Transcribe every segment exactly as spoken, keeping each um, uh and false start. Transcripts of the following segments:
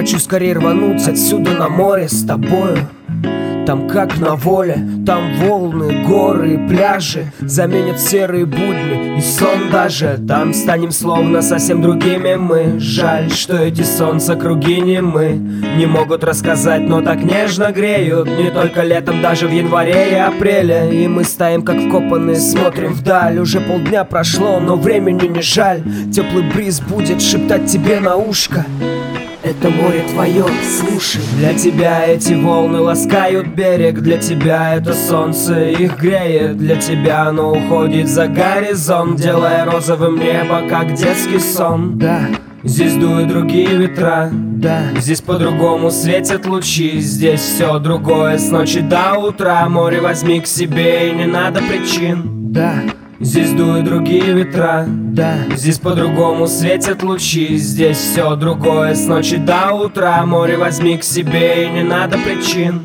хочу скорее рвануть отсюда на море с тобою. Там как на воле, там волны, горы, пляжи заменят серые будни и сон даже. Там станем словно совсем другими мы. Жаль, что эти солнца круги не мы не могут рассказать, но так нежно греют. Не только летом, даже в январе и апреле. И мы стоим как вкопанные, смотрим вдаль. Уже полдня прошло, но времени не жаль. Теплый бриз будет шептать тебе на ушко: это море твое, слушай. Для тебя эти волны ласкают берег, для тебя это солнце их греет, для тебя оно уходит за горизонт, делая розовым небо, как детский сон. Да, здесь дуют другие ветра, да, здесь по-другому светят лучи, здесь все другое с ночи до утра. Море возьми к себе, и не надо причин. Да, здесь дуют другие ветра, да, здесь по-другому светят лучи, здесь все другое с ночи до утра. Море возьми к себе, и не надо причин.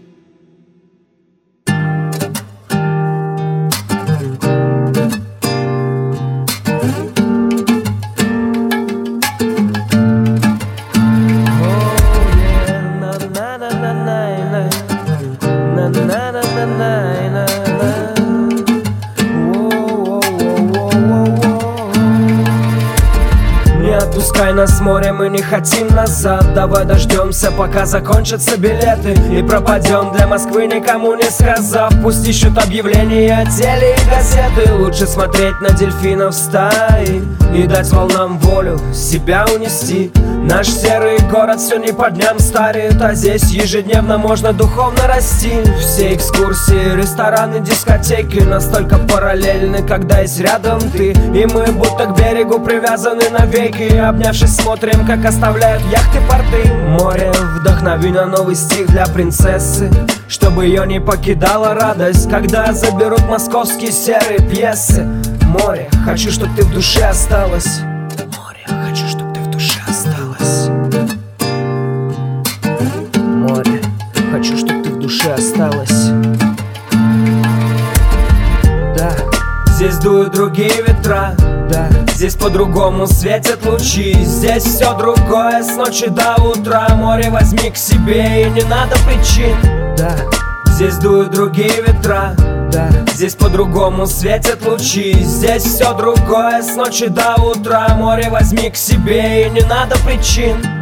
Отпускай нас, море, мы не хотим назад. Давай дождемся, пока закончатся билеты, и пропадем для Москвы, никому не сказав. Пусть ищут объявления, теле и газеты. Лучше смотреть на дельфинов стаи и дать волнам волю себя унести. Наш серый город все не по дням стареет, а здесь ежедневно можно духовно расти. Все экскурсии, рестораны, дискотеки настолько параллельны, когда есть рядом ты. И мы будто к берегу привязаны навеки, обнявшись смотрим, как оставляют яхты порты. Море, вдохнови на новый стих для принцессы, чтобы ее не покидала радость, когда заберут московские серые пьесы. Море, хочу, чтоб ты в душе осталась. Море, хочу, чтоб ты в душе осталась. Море, хочу, чтоб ты в душе осталась. Да, здесь дуют другие ветра, да, здесь по-другому светят лучи, здесь все другое с ночи до утра. Море возьми к себе, и не надо причин. Да, здесь дуют другие ветра, да, здесь по-другому светят лучи, здесь все другое с ночи до утра. Море возьми к себе, и не надо причин.